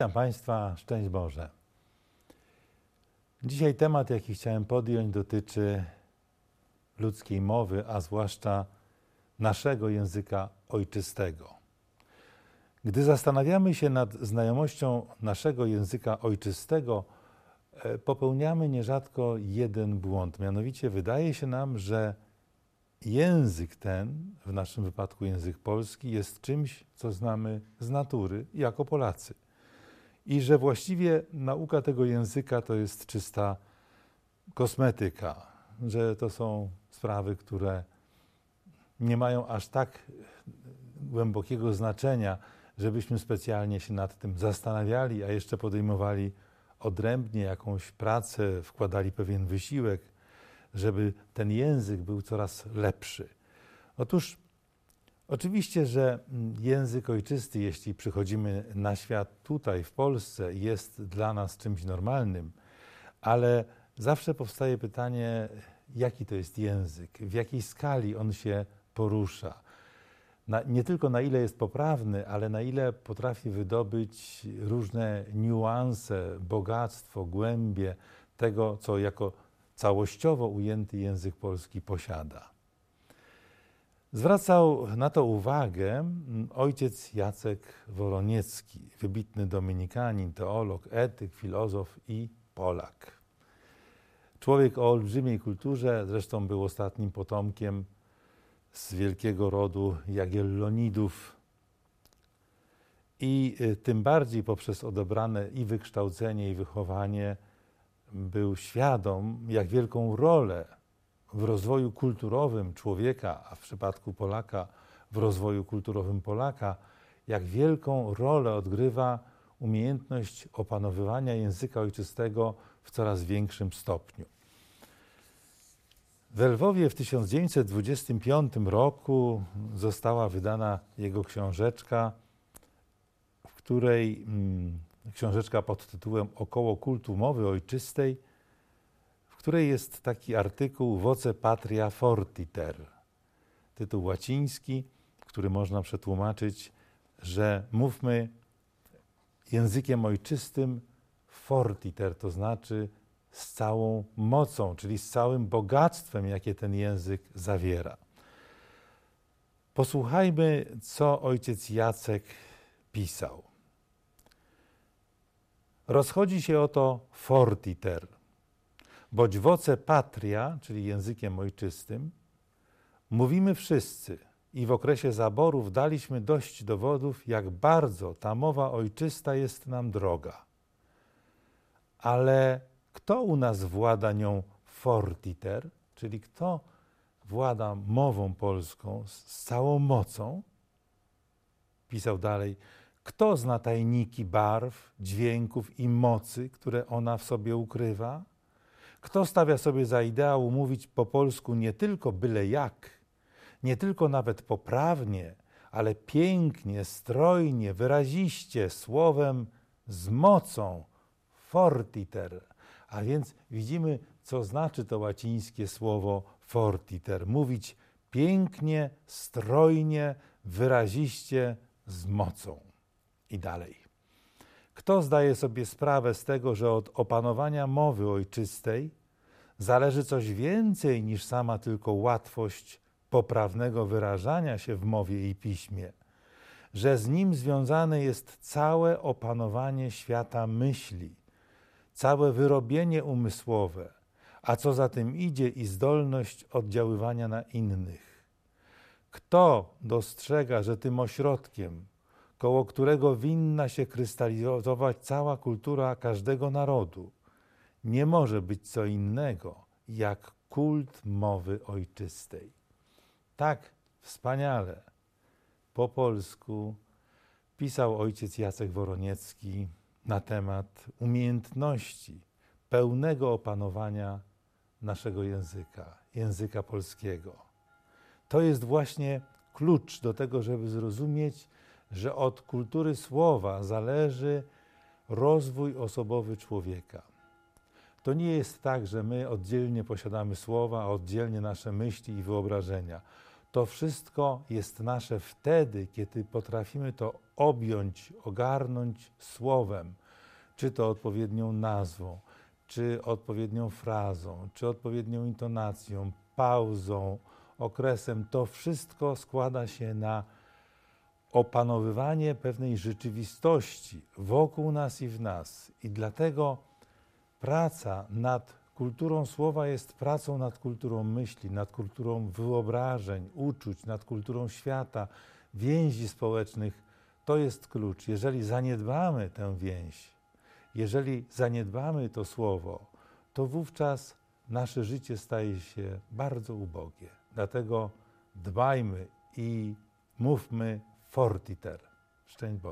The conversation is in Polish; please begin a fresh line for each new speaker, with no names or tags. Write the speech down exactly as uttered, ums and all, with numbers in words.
Witam Państwa, szczęść Boże. Dzisiaj temat, jaki chciałem podjąć, dotyczy ludzkiej mowy, a zwłaszcza naszego języka ojczystego. Gdy zastanawiamy się nad znajomością naszego języka ojczystego, popełniamy nierzadko jeden błąd. Mianowicie wydaje się nam, że język ten, w naszym wypadku język polski, jest czymś, co znamy z natury jako Polacy. I że właściwie nauka tego języka to jest czysta kosmetyka, że to są sprawy, które nie mają aż tak głębokiego znaczenia, żebyśmy specjalnie się nad tym zastanawiali, a jeszcze podejmowali odrębnie jakąś pracę, wkładali pewien wysiłek, żeby ten język był coraz lepszy. Otóż oczywiście, że język ojczysty, jeśli przychodzimy na świat tutaj w Polsce, jest dla nas czymś normalnym, ale zawsze powstaje pytanie, jaki to jest język, w jakiej skali on się porusza. Na, nie tylko na ile jest poprawny, ale na ile potrafi wydobyć różne niuanse, bogactwo, głębie tego, co jako całościowo ujęty język polski posiada. Zwracał na to uwagę ojciec Jacek Woroniecki, wybitny dominikanin, teolog, etyk, filozof i Polak. Człowiek o olbrzymiej kulturze, zresztą był ostatnim potomkiem z wielkiego rodu Jagiellonidów i tym bardziej poprzez odebrane i wykształcenie, i wychowanie był świadom, jak wielką rolę w rozwoju kulturowym człowieka, a w przypadku Polaka w rozwoju kulturowym Polaka, jak wielką rolę odgrywa umiejętność opanowywania języka ojczystego w coraz większym stopniu. W Lwowie w tysiąc dziewięćset dwudziestym piątym roku została wydana jego książeczka, w której hmm, książeczka pod tytułem Około kultu mowy ojczystej, w której jest taki artykuł Voce Patria Fortiter, tytuł łaciński, który można przetłumaczyć, że mówmy językiem ojczystym fortiter, to znaczy z całą mocą, czyli z całym bogactwem, jakie ten język zawiera. Posłuchajmy, co ojciec Jacek pisał. Rozchodzi się oto fortiter, boć voce patria, czyli językiem ojczystym, mówimy wszyscy i w okresie zaborów daliśmy dość dowodów, jak bardzo ta mowa ojczysta jest nam droga. Ale kto u nas włada nią fortiter, czyli kto włada mową polską z całą mocą? Pisał dalej, kto zna tajniki barw, dźwięków i mocy, które ona w sobie ukrywa? Kto stawia sobie za ideał mówić po polsku nie tylko byle jak, nie tylko nawet poprawnie, ale pięknie, strojnie, wyraziście, słowem z mocą, fortiter. A więc widzimy, co znaczy to łacińskie słowo fortiter. Mówić pięknie, strojnie, wyraziście, z mocą. I dalej. Kto zdaje sobie sprawę z tego, że od opanowania mowy ojczystej zależy coś więcej niż sama tylko łatwość poprawnego wyrażania się w mowie i piśmie, że z nim związane jest całe opanowanie świata myśli, całe wyrobienie umysłowe, a co za tym idzie i zdolność oddziaływania na innych. Kto dostrzega, że tym ośrodkiem, koło którego winna się krystalizować cała kultura każdego narodu, nie może być co innego jak kult mowy ojczystej. Tak wspaniale po polsku pisał ojciec Jacek Woroniecki na temat umiejętności pełnego opanowania naszego języka, języka polskiego. To jest właśnie klucz do tego, żeby zrozumieć, że od kultury słowa zależy rozwój osobowy człowieka. To nie jest tak, że my oddzielnie posiadamy słowa, a oddzielnie nasze myśli i wyobrażenia. To wszystko jest nasze wtedy, kiedy potrafimy to objąć, ogarnąć słowem, czy to odpowiednią nazwą, czy odpowiednią frazą, czy odpowiednią intonacją, pauzą, okresem. To wszystko składa się na opanowywanie pewnej rzeczywistości wokół nas i w nas. I dlatego praca nad kulturą słowa jest pracą nad kulturą myśli, nad kulturą wyobrażeń, uczuć, nad kulturą świata, więzi społecznych. To jest klucz. Jeżeli zaniedbamy tę więź, jeżeli zaniedbamy to słowo, to wówczas nasze życie staje się bardzo ubogie. Dlatego dbajmy i mówmy fortiter. Szczęść Boże.